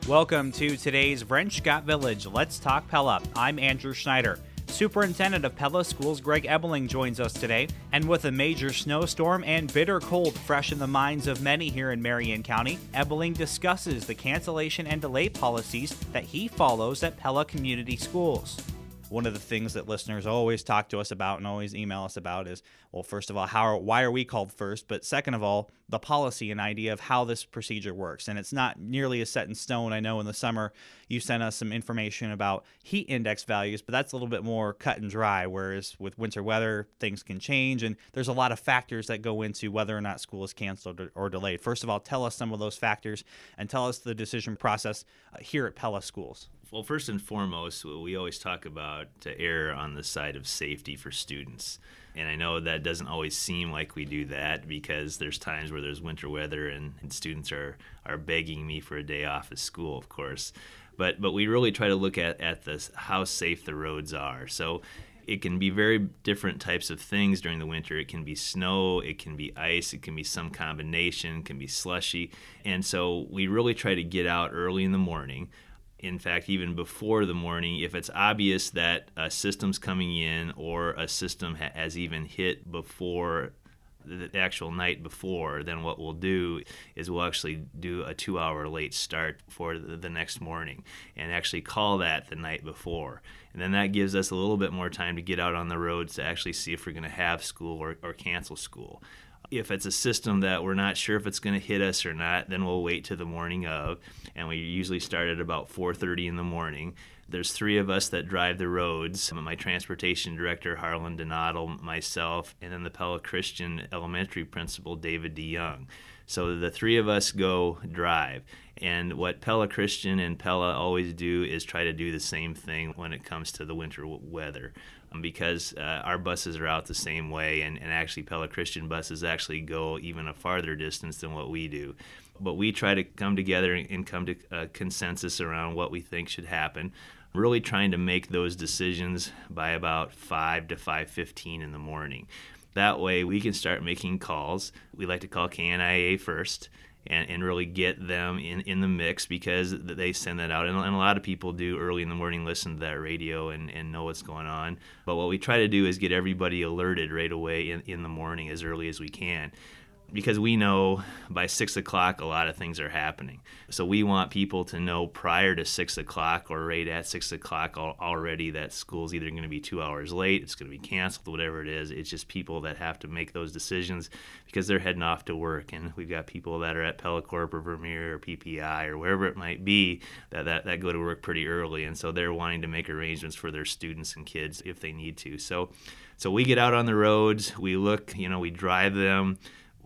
Welcome to today's Vrenschgott Village. Let's talk Pella. I'm Andrew Schneider. Superintendent of Pella Schools Greg Ebeling joins us today, and with a major snowstorm and bitter cold fresh in the minds of many here in Marion County, Ebeling discusses the cancellation and delay policies that he follows at Pella Community Schools. One of the things that listeners always talk to us about and always email us about is, well, first of all, why are we called first? But second of all, the policy and idea of how this procedure works. And it's not nearly as set in stone. I know in the summer you sent us some information about heat index values, but that's a little bit more cut and dry, whereas with winter weather, things can change. And there's a lot of factors that go into whether or not school is canceled or delayed. First of all, tell us some of those factors and tell us the decision process here at Pella Schools. Well, first and foremost, we always talk about to err on the side of safety for students. And I know that doesn't always seem like we do that because there's times where there's winter weather and students are begging me for a day off of school, of course. But we really try to look at how safe the roads are. So it can be very different types of things during the winter. It can be snow, it can be ice, it can be some combination, it can be slushy. And so we really try to get out early in the morning. In fact, even before the morning, if it's obvious that a system's coming in or a system has even hit before the actual night before, then what we'll do is we'll actually do a 2-hour late start for the next morning and actually call that the night before. And then that gives us a little bit more time to get out on the roads to actually see if we're going to have school or cancel school. If it's a system that we're not sure if it's going to hit us or not, then we'll wait to the morning of, and we usually start at about 4:30 in the morning. There's 3 of us that drive the roads, my transportation director, Harlan Donato, myself, and then the Pella Christian Elementary principal, David DeYoung. So the 3 of us go drive. And what Pella Christian and Pella always do is try to do the same thing when it comes to the winter weather. Because our buses are out the same way, and actually Pella Christian buses actually go even a farther distance than what we do. But we try to come together and come to a consensus around what we think should happen, really trying to make those decisions by about 5 to 5:15 in the morning. That way we can start making calls. We like to call KNIA first and really get them in the mix because they send that out. And a lot of people do early in the morning listen to that radio and know what's going on. But what we try to do is get everybody alerted right away in the morning as early as we can. Because we know by 6 o'clock a lot of things are happening. So we want people to know prior to 6 o'clock or right at 6 o'clock already that school's either going to be 2 hours late, it's going to be canceled, whatever it is. It's just people that have to make those decisions because they're heading off to work. And we've got people that are at Pellacorp or Vermeer or PPI or wherever it might be that go to work pretty early. And so they're wanting to make arrangements for their students and kids if they need to. So we get out on the roads, we look, we drive them.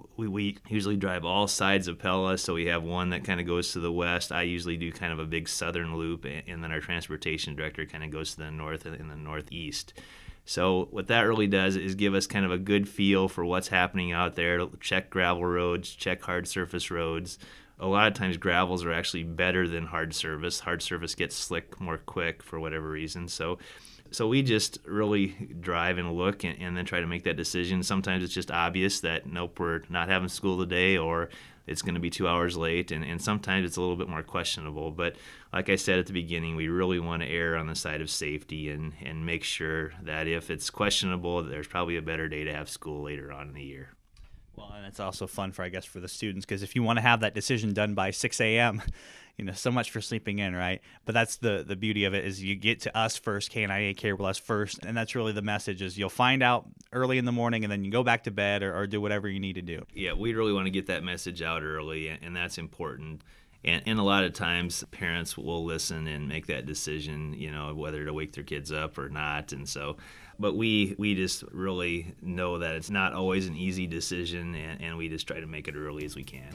We usually drive all sides of Pella, so we have one that kind of goes to the west. I usually do kind of a big southern loop, and then our transportation director kind of goes to the north and the northeast. So what that really does is give us kind of a good feel for what's happening out there, check gravel roads, check hard surface roads. A lot of times gravels are actually better than hard surface. Hard surface gets slick more quick for whatever reason. So we just really drive and look and then try to make that decision. Sometimes it's just obvious that, nope, we're not having school today or it's going to be 2 hours late. And sometimes it's a little bit more questionable. But like I said at the beginning, we really want to err on the side of safety and make sure that if it's questionable, there's probably a better day to have school later on in the year. Well, and it's also fun for the students, because if you want to have that decision done by 6 a.m., so much for sleeping in, right? But that's the beauty of it, is you get to us first, KNIA Care with us first, and that's really the message, is you'll find out early in the morning and then you go back to bed or do whatever you need to do. Yeah, we really want to get that message out early, and that's important. And a lot of times parents will listen and make that decision, whether to wake their kids up or not. And so, but we just really know that it's not always an easy decision, and we just try to make it early as we can.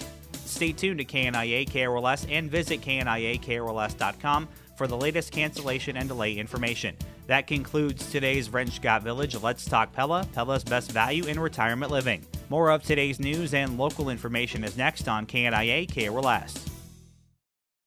Stay tuned to KNIA KRLS and visit KNIAKRLS.com for the latest cancellation and delay information. That concludes today's Vrenschgott Village. Let's talk Pella, Pella's best value in retirement living. More of today's news and local information is next on KNIA KRLS.